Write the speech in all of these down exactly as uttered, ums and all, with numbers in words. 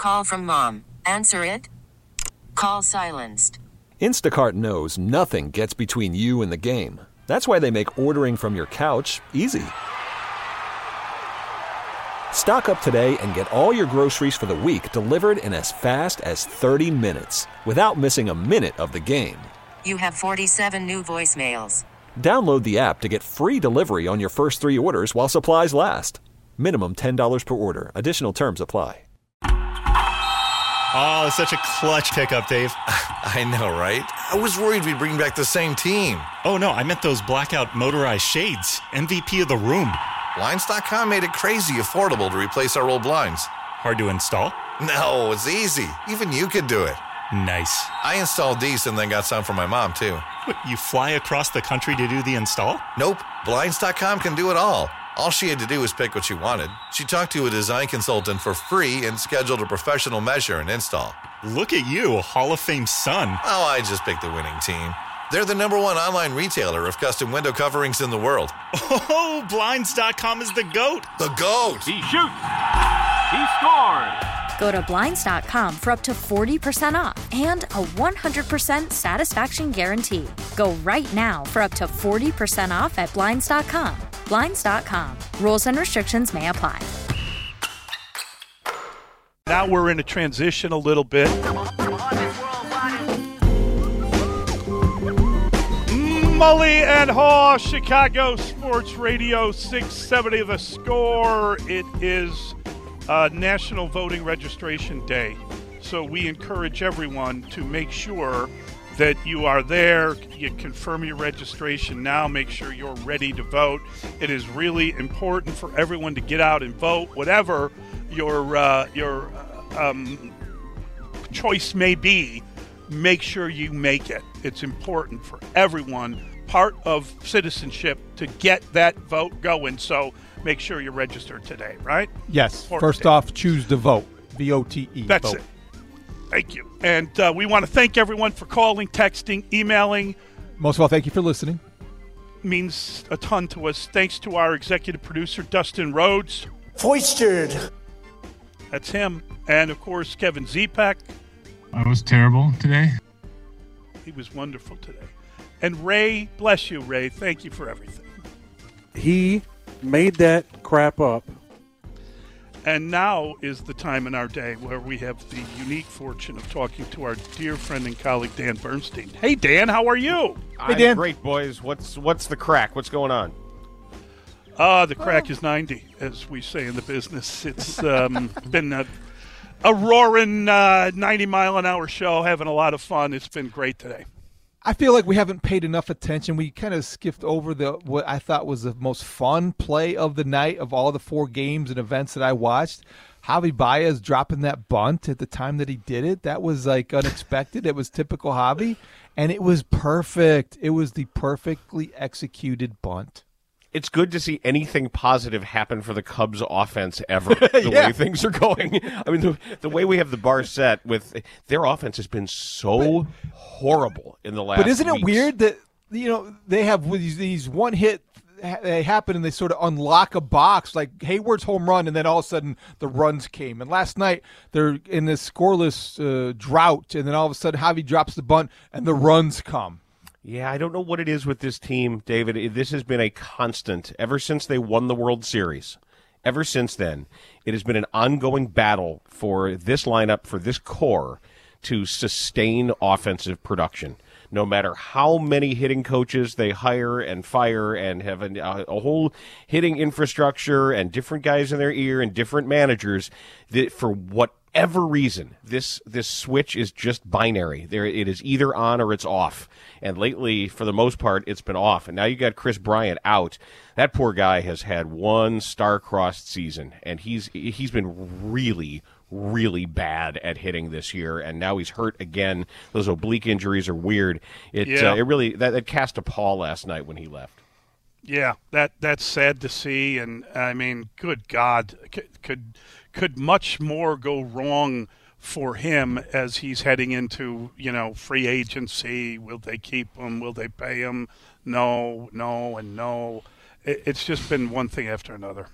Call from mom. Answer it. Call silenced. Instacart knows nothing gets between you and the game. That's why they make ordering from your couch easy. Stock up today and get all your groceries for the week delivered in as fast as thirty minutes without missing a minute of the game. You have forty-seven new voicemails. Download the app to get free delivery on your first three orders while supplies last. Minimum ten dollars per order. Additional terms apply. Oh, such a clutch pickup, Dave. I know, right? I was worried we'd bring back the same team. Oh, no, I meant those blackout motorized shades. M V P of the room. Blinds dot com made it crazy affordable to replace our old blinds. Hard to install? No, it's easy. Even you could do it. Nice. I installed these and then got some for my mom, too. What, you fly across the country to do the install? Nope. Blinds dot com can do it all. All she had to do was pick what she wanted. She talked to a design consultant for free and scheduled a professional measure and install. Look at you, Hall of Fame son. Oh, I just picked the winning team. They're the number one online retailer of custom window coverings in the world. Oh, Blinds dot com is the GOAT. The GOAT. He shoots. He scores. Go to Blinds dot com for up to forty percent off and a one hundred percent satisfaction guarantee. Go right now for up to forty percent off at Blinds dot com. Blinds dot com. Rules and restrictions may apply. Now we're in a transition a little bit. Mully and Haw, Chicago Sports Radio, six seventy The Score. It is uh, National Voting Registration Day. So we encourage everyone to make sure that you are there. You confirm your registration now. Make sure you're ready to vote. It is really important for everyone to get out and vote, whatever your uh, your um, choice may be. Make sure you make it. It's important for everyone, part of citizenship, to get that vote going. So make sure you're registered today, right? Yes. Important First day. off, choose to vote. V O T E. That's vote. it. Thank you. And uh, we want to thank everyone for calling, texting, emailing. Most of all, thank you for listening. Means a ton to us. Thanks to our executive producer, Dustin Rhodes. Foistered. That's him. And, of course, Kevin Zepak. I was terrible today. He was wonderful today. And Ray, bless you, Ray. Thank you for everything. He made that crap up. And now is the time in our day where we have the unique fortune of talking to our dear friend and colleague, Dan Bernstein. Hey, Dan, how are you? Hey, Dan. I'm great, boys. What's what's the crack? What's going on? Ah, uh, the crack is ninety, as we say in the business. It's um, been a, a roaring uh, ninety-mile-an-hour show, having a lot of fun. It's been great today. I feel like we haven't paid enough attention. We kind of skipped over the what I thought was the most fun play of the night of all the four games and events that I watched. Javi Baez dropping that bunt at the time that he did it. That was like unexpected. It was typical Javi, and it was perfect. It was the perfectly executed bunt. It's good to see anything positive happen for the Cubs offense ever, the yeah. way things are going. I mean, the, the way we have the bar set with their offense has been so but, horrible in the last But isn't weeks. it weird that, you know, they have these, these one hit, they happen and they sort of unlock a box, like Hayward's home run, and then all of a sudden the runs came. And last night they're in this scoreless uh, drought, and then all of a sudden Javi drops the bunt and the runs come. Yeah, I don't know what it is with this team, David. This has been a constant ever since they won the World Series. Ever since then, it has been an ongoing battle for this lineup, for this core, to sustain offensive production. No matter how many hitting coaches they hire and fire and have a, a whole hitting infrastructure and different guys in their ear and different managers, that for whatever reason, this this switch is just binary. There, it is either on or it's off. And lately, for the most part, it's been off. And now you got Chris Bryant out. That poor guy has had one star-crossed season, and he's he's been really, really bad at hitting this year. And now he's hurt again. Those oblique injuries are weird. It yeah. uh, it really that, that cast a pall last night when he left. Yeah, that that's sad to see. And I mean, good God, could could, could much more go wrong for him as he's heading into, you know, free agency? Will they keep him? Will they pay him? No, no, and no. It, it's just been one thing after another.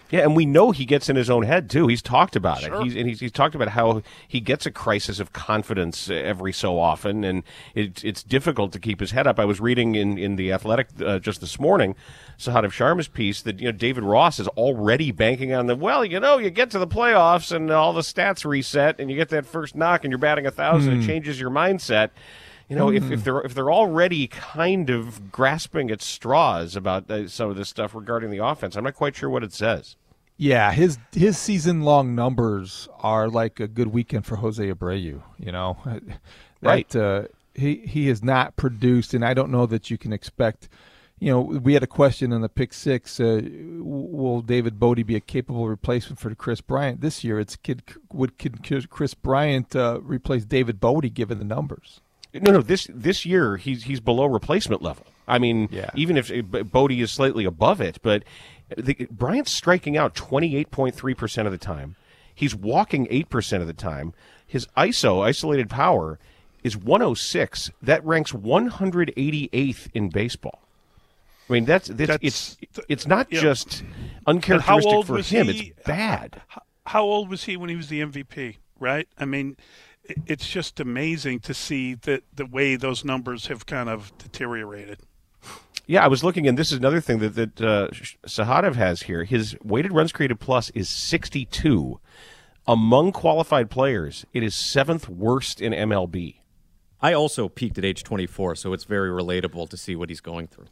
Yeah, and we know he gets in his own head, too. He's talked about Sure. it. He's, and he's, he's talked about how he gets a crisis of confidence every so often, and it, it's difficult to keep his head up. I was reading in, in The Athletic uh, just this morning, Sahadev Sharma's piece, that you know David Ross is already banking on the, well, you know, you get to the playoffs and all the stats reset, and you get that first knock and you're batting a thousand, Hmm. it changes your mindset. You know, if, if they're if they're already kind of grasping at straws about uh, some of this stuff regarding the offense, I'm not quite sure what it says. Yeah, his his season long numbers are like a good weekend for Jose Abreu. You know, that, Right. Uh, he he has not produced, and I don't know that you can expect. You know, we had a question in the pick six: uh, will David Bodie be a capable replacement for Chris Bryant this year? It's kid would kid, Chris Bryant uh, replace David Bodie given the numbers? No, no. This this year he's he's below replacement level. I mean, Yeah. even if uh, Bodie is slightly above it, but the, Bryant's striking out twenty-eight point three percent of the time. He's walking eight percent of the time. His I S O, isolated power, is one oh six. That ranks one hundred eighty-eighth in baseball. I mean, that's, that's, That's- it's it's not yeah. just And how uncharacteristic old for was him. he? It's bad. How, how old was he when he was the M V P, right? I mean, it- it's just amazing to see that the way those numbers have kind of deteriorated. Yeah, I was looking, and this is another thing that, that uh, Sahadev has here. His weighted runs created plus is sixty-two. Among qualified players, it is seventh worst in M L B. I also peaked at age twenty-four, so it's very relatable to see what he's going through.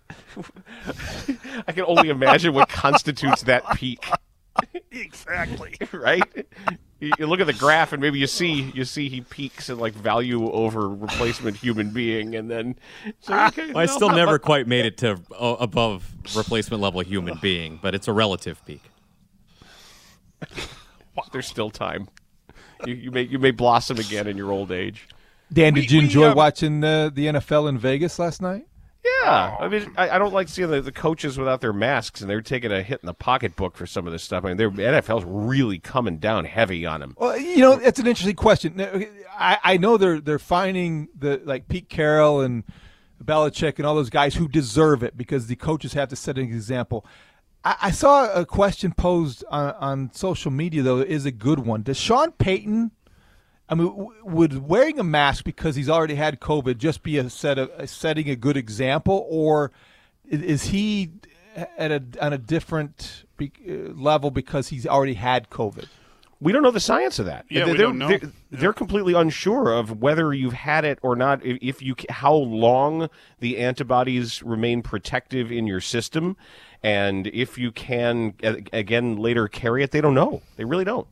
I can only imagine what constitutes that peak. Exactly. Right? You, you look at the graph, and maybe you see you see he peaks in like value over replacement human being, and then so okay, I no, still not- never quite made it to uh, above replacement level human being, but it's a relative peak. There's still time. You, you may you may blossom again in your old age. Dan, We- did you we, enjoy um, watching the the N F L in Vegas last night? Yeah, I mean, I, I don't like seeing the, the coaches without their masks, and they're taking a hit in the pocketbook for some of this stuff. I mean, their N F L's really coming down heavy on them. Well, you know, it's an interesting question. I, I know they're they're finding the like Pete Carroll and Belichick and all those guys who deserve it because the coaches have to set an example. I, I saw a question posed on, on social media though is a good one. Does Sean Payton, I mean, w- would wearing a mask because he's already had COVID just be a set of a setting a good example, or i- is he at a on a different be, uh, level because he's already had COVID? We don't know the science of that. Yeah, they're, we don't know. They're, they're completely unsure of whether you've had it or not. If, if you, how long the antibodies remain protective in your system, and if you can a- again later carry it. They don't know. They really don't.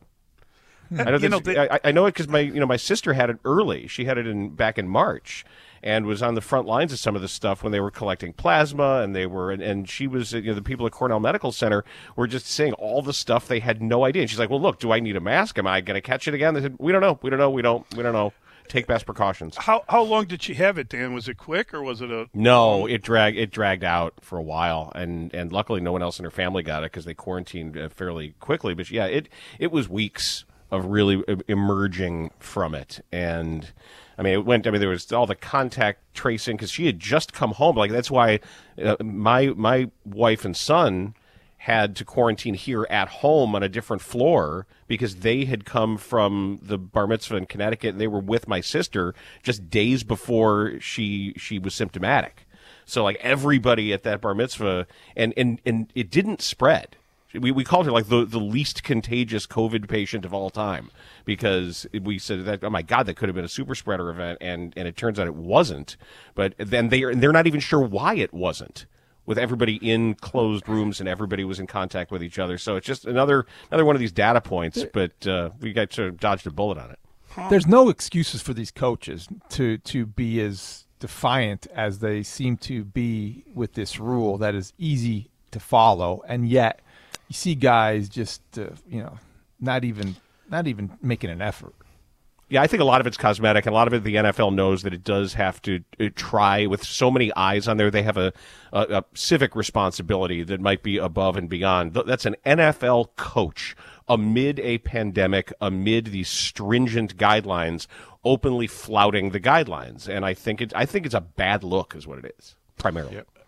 I know, You know, this- I, I know it because my you know my sister had it early. She had it in back in March, and was on the front lines of some of this stuff when they were collecting plasma, and they were and, and she was you know the people at Cornell Medical Center were just saying all the stuff they had no idea. And she's like, well, look, do I need a mask? Am I going to catch it again? They said, we don't know, we don't know, we don't, we don't know. Take best precautions. How how long did she have it, Dan? Was it quick or was it a No, it dragged it dragged out for a while, and, and luckily no one else in her family got it because they quarantined uh, fairly quickly. But yeah, it it was weeks of really e- emerging from it, and I mean it went. I mean there was all the contact tracing because she had just come home. Like that's why uh, my my wife and son had to quarantine here at home on a different floor because they had come from the bar mitzvah in Connecticut and they were with my sister just days before she she was symptomatic. So like everybody at that bar mitzvah, and and, and it didn't spread. We we called her like the, the least contagious COVID patient of all time because we said that, oh my God, that could have been a super spreader event, and, and it turns out it wasn't. But then they are, they're not even sure why it wasn't, with everybody in closed rooms and everybody was in contact with each other. So it's just another another one of these data points, but uh, we got to dodged a bullet on it. There's no excuses for these coaches to to be as defiant as they seem to be with this rule that is easy to follow, and yet you see guys just uh, you know not even not even making an effort. Yeah, I think a lot of it's cosmetic, and a lot of it the N F L knows that it does have to uh, try with so many eyes on there. They have a, a, a civic responsibility that might be above and beyond. Th- That's an N F L coach amid a pandemic, amid these stringent guidelines, openly flouting the guidelines, and I think it. I think it's a bad look, is what it is primarily. Yep.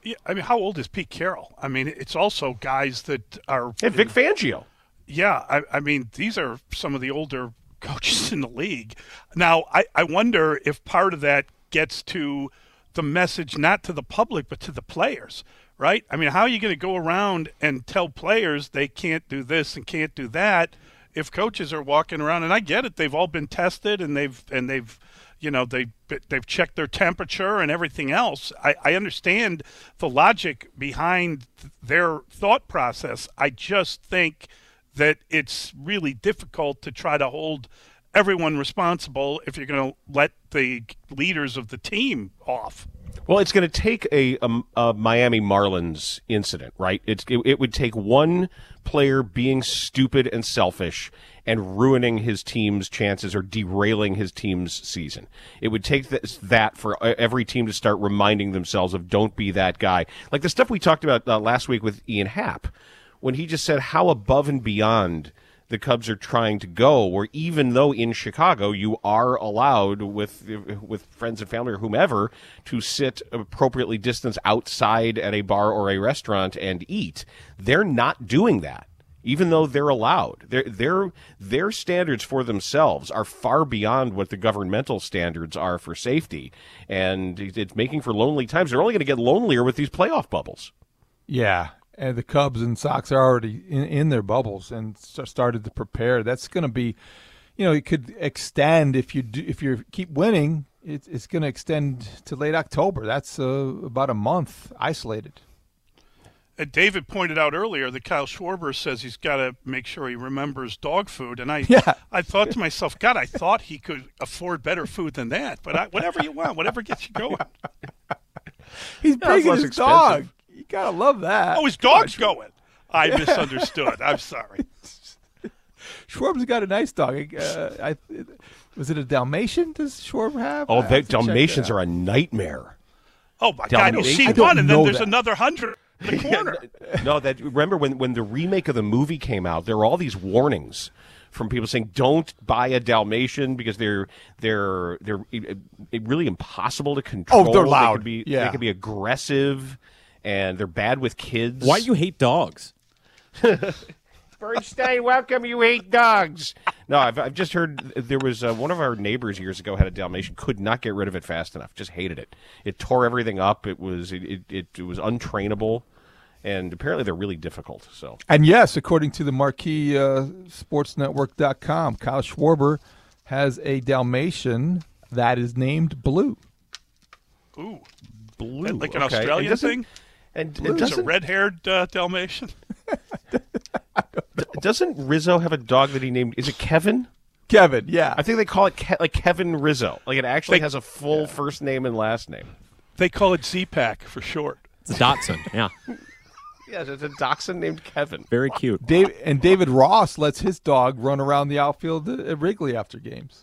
Yeah, I mean, how old is Pete Carroll? I mean, it's also guys that are and Vic Fangio. Yeah, I, I mean, these are some of the older coaches in the league. Now, I, I wonder if part of that gets to the message not to the public but to the players, right? I mean, how are you going to go around and tell players they can't do this and can't do that if coaches are walking around? And I get it; they've all been tested and they've and they've. You know, they, they've checked their temperature and everything else. I, I understand the logic behind their thought process. I just think that it's really difficult to try to hold everyone responsible if you're going to let the leaders of the team off. Well, it's going to take a, a, a Miami Marlins incident, right? It's, it, it would take one player being stupid and selfish and ruining his team's chances or derailing his team's season. It would take this, that for every team to start reminding themselves of don't be that guy. Like the stuff we talked about uh, last week with Ian Happ, when he just said how above and beyond the Cubs are trying to go, where even though in Chicago you are allowed with with friends and family or whomever to sit appropriately distanced outside at a bar or a restaurant and eat, they're not doing that. Even though they're allowed, their their their standards for themselves are far beyond what the governmental standards are for safety, and it's making for lonely times. They're only going to get lonelier with these playoff bubbles. Yeah, and the Cubs and Sox are already in, in their bubbles and started to prepare. That's going to be, you know, it could extend if you do, if you keep winning. It, it's going to extend to late October. That's uh, about a month isolated. And David pointed out earlier that Kyle Schwarber says he's got to make sure he remembers dog food. And I yeah. I thought to myself, God, I thought he could afford better food than that. But I, whatever you want, whatever gets you going. He's big as his dog. You got to love that. Oh, his dog's going. I misunderstood. I'm sorry. Schwarber's got a nice dog. Uh, I, was it a Dalmatian does Schwarber have? Oh, have Dalmatians are a nightmare. Oh, my God. No, see one, and then there's that. another hundred. The corner. No, that remember when when the remake of the movie came out, there were all these warnings from people saying don't buy a Dalmatian because they're they're they're really impossible to control. Oh, they're loud. They can be, yeah. they can be aggressive, and they're bad with kids. Why do you hate dogs? Bernstein, welcome. You hate dogs. No, I've I've just heard there was uh, one of our neighbors years ago had a Dalmatian, could not get rid of it fast enough. Just hated it. It tore everything up. It was it it, it, it was untrainable, and apparently they're really difficult. So and yes, according to the marquee uh, sports network dot com, Kyle Schwarber has a Dalmatian that is named Blue. Ooh, Blue, like an okay. Australian and thing. And Blue. it doesn't a red-haired uh, Dalmatian. Doesn't Rizzo have a dog that he named? Is it Kevin? Kevin, yeah. I think they call it Ke- like Kevin Rizzo. Like it actually they, has a full yeah. first name and last name. They call it Z-Pack for short. It's a Dotson, yeah. Yeah, there's a dachshund named Kevin. Very cute. Dave, and David Ross lets his dog run around the outfield at Wrigley after games.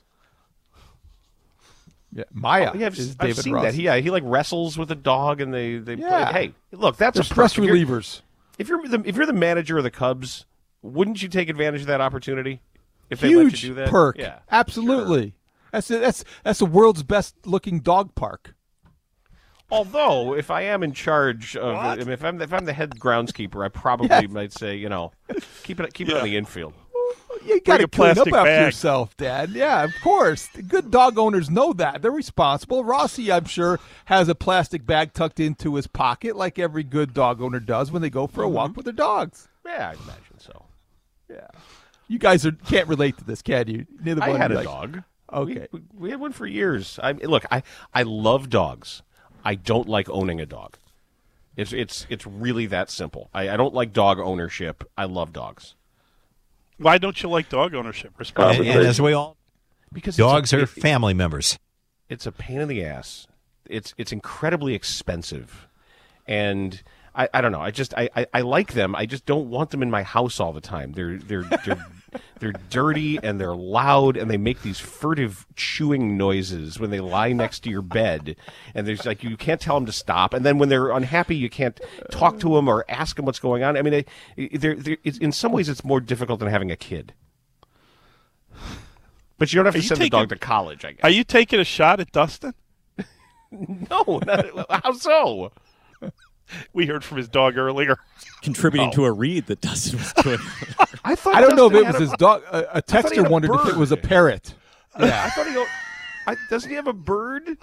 Yeah, Maya oh, yeah, I've, is I've David seen Ross. that. He, yeah, he like wressles with a dog, and they they yeah. play. Hey, look, that's They're a press perk. relievers. If you're, if you're the if you're the manager of the Cubs, wouldn't you take advantage of that opportunity? If they Huge let you do that? perk. Yeah, absolutely. Sure. That's a, that's that's the world's best looking dog park. Although, if I am in charge of, I mean, if I'm if I'm the head groundskeeper, I probably yes. might say, you know, keep it keep yeah. it on the infield. You got to clean up bag. after yourself, Dad. Yeah, of course. Good dog owners know that. They're responsible. Rossi, I'm sure, has a plastic bag tucked into his pocket like every good dog owner does when they go for a mm-hmm. walk with their dogs. Yeah, I imagine so. Yeah. You guys are, can't relate to this, can you? Neither I one had a like, dog. Okay. We, we had one for years. I Look, I, I love dogs. I don't like owning a dog. It's it's it's really that simple. I, I don't like dog ownership. I love dogs. Why don't you like dog ownership? And, and as we all, because dogs a, are it, family members. It's a pain in the ass. It's it's incredibly expensive, and I, I don't know. I just I, I, I like them. I just don't want them in my house all the time. They're they're they're they're dirty and they're loud and they make these furtive chewing noises when they lie next to your bed. And there's like you can't tell them to stop. And then when they're unhappy, you can't talk to them or ask them what's going on. I mean, they're, they're, it's, in some ways, it's more difficult than having a kid. But you don't have to send taking, the dog to college, I guess. Are you taking a shot at Dustin? No, not, how so? We heard from his dog earlier. Contributing Oh. to a read that Dustin was doing. I thought I don't know if Dustin it was had his dog. A, a thought he texter had a wondered if it bird. was a parrot. I thought he. I, doesn't he have a bird?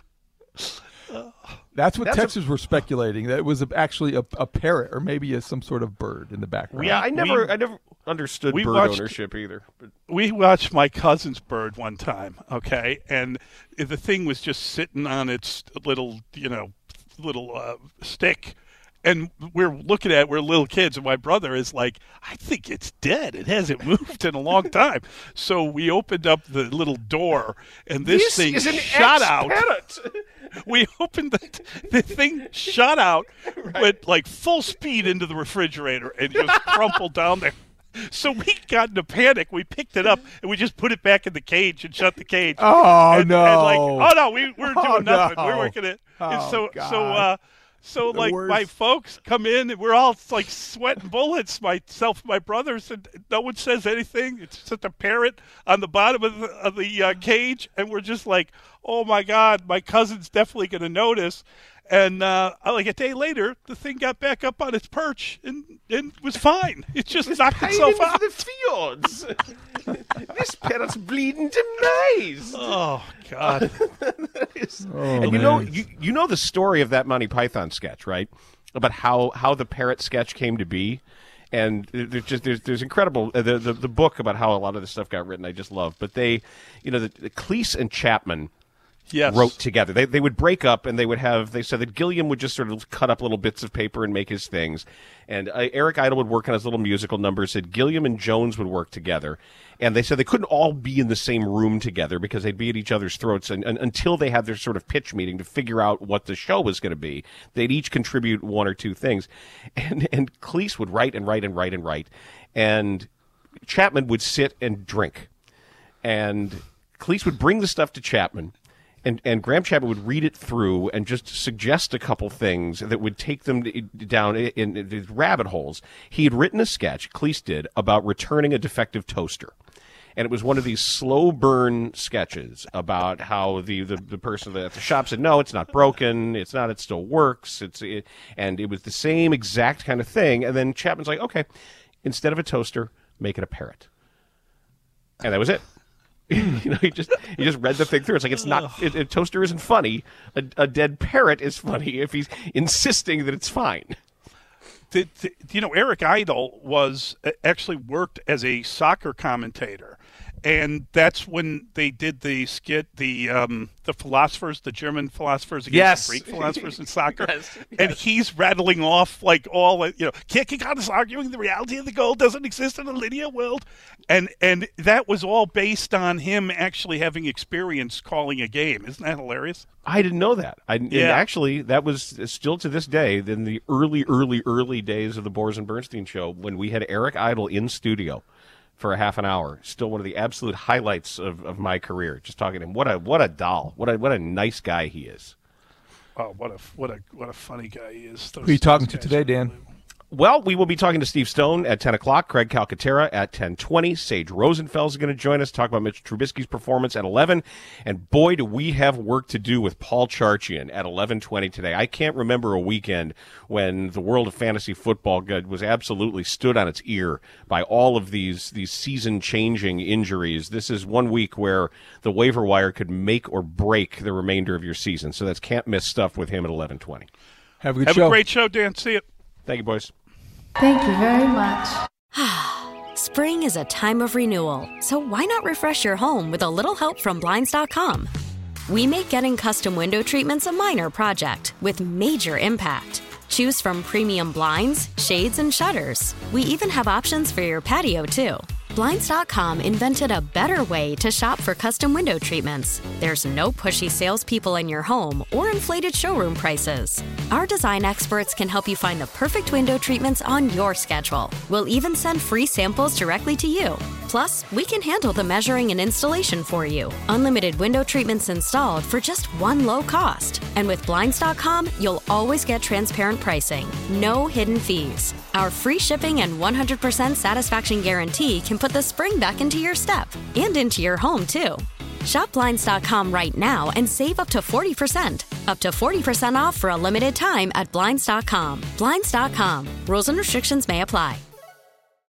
That's what That's a- texters were speculating, that it was a, actually a, a parrot or maybe a, some sort of bird in the background. Yeah, I never, We- I never understood we bird watched- ownership either. But We watched my cousin's bird one time, okay, and the thing was just sitting on its little, you know, little uh, stick, and we're looking at it, we're little kids, and my brother is like, I think it's dead. It hasn't moved in a long time. So we opened up the little door, and this, This thing is an shot out. ex-parrot. We opened the, the thing, shot out, went like full speed into the refrigerator, and just crumpled down there. So we got into panic. We picked it up and we just put it back in the cage and shut the cage. Oh, and, no. And like, oh no, we we're doing Oh, nothing. no. We're working it. and Oh, so God. so uh, so The like worst. my folks come in and we're all like sweating bullets. Myself, and my brothers, and no one says anything. It's just a parrot on the bottom of the, of the uh, cage, and we're just like, oh my God, my cousin's definitely going to notice. And uh, like a day later, the thing got back up on its perch and, and was fine. It just knocked itself into out. the fields. This parrot's bleeding demise. Oh God! and you know, you, you know the story of that Monty Python sketch, right? About how, how the parrot sketch came to be. And there's just there's there's incredible uh, the, the the book about how a lot of this stuff got written. I just love, but they, you know, the, the Cleese and Chapman. Yes. Wrote together. They they would break up, and they would have. They said that Gilliam would just sort of cut up little bits of paper and make his things, and uh, Eric Idle would work on his little musical numbers. Said Gilliam and Jones would work together, and they said they couldn't all be in the same room together because they'd be at each other's throats, and, and until they had their sort of pitch meeting to figure out what the show was going to be, they'd each contribute one or two things, and and Cleese would write and write and write and write, and Chapman would sit and drink, and Cleese would bring the stuff to Chapman. And, and Graham Chapman would read it through and just suggest a couple things that would take them to, down in, in these rabbit holes. He had written a sketch, Cleese did, about returning a defective toaster. And it was one of these slow burn sketches about how the, the, the person at the shop said, no, it's not broken. It's not, it still works. It's it, And it was the same exact kind of thing. And then Chapman's like, okay, instead of a toaster, make it a parrot. And that was it. You know, he just he just read the thing through. It's like it's not it, a toaster isn't funny. A, a dead parrot is funny if he's insisting that it's fine. The, the, you know, Eric Idle was uh, actually worked as a soccer commentator, and that's when they did the skit, the um, the philosophers, the German philosophers against Yes. the Greek philosophers in soccer, Yes, and yes. he's rattling off like all you know, Kierkegaard is arguing the reality of the goal doesn't exist in a linear world, and and that was all based on him actually having experience calling a game. Isn't that hilarious? I didn't know that. I, and Yeah. actually, that was still to this day, in the early, early, early days of the Boers and Bernstein show, when we had Eric Idle in studio for a half an hour. Still one of the absolute highlights of, of my career. Just talking to him. What a what a doll. What a what a nice guy he is. Oh, what a what a what a funny guy he is. Those, Who are you talking those to guys today, are Dan? unbelievable. Well, we will be talking to Steve Stone at ten o'clock, Craig Calcaterra at ten twenty. Sage Rosenfeld is going to join us, talk about Mitch Trubisky's performance at eleven. And boy, do we have work to do with Paul Charchian at eleven twenty today. I can't remember a weekend when the world of fantasy football was absolutely stood on its ear by all of these, these season-changing injuries. This is one week where the waiver wire could make or break the remainder of your season. So that's can't-miss stuff with him at eleven twenty. Have a good Have show. a great show, Dan. See you. Thank you, boys. Thank you very much. Spring is a time of renewal, so why not refresh your home with a little help from Blinds dot com? We make getting custom window treatments a minor project with major impact. Choose from premium blinds, shades, and shutters. We even have options for your patio, too. Blinds dot com invented a better way to shop for custom window treatments. There's no pushy salespeople in your home or inflated showroom prices. Our design experts can help you find the perfect window treatments on your schedule. We'll even send free samples directly to you. Plus, we can handle the measuring and installation for you. Unlimited window treatments installed for just one low cost. And with Blinds dot com, you'll always get transparent pricing. No hidden fees. Our free shipping and one hundred percent satisfaction guarantee can put the spring back into your step and into your home, too. Shop Blinds dot com right now and save up to forty percent. Up to forty percent off for a limited time at Blinds dot com. Blinds dot com. Rules and restrictions may apply.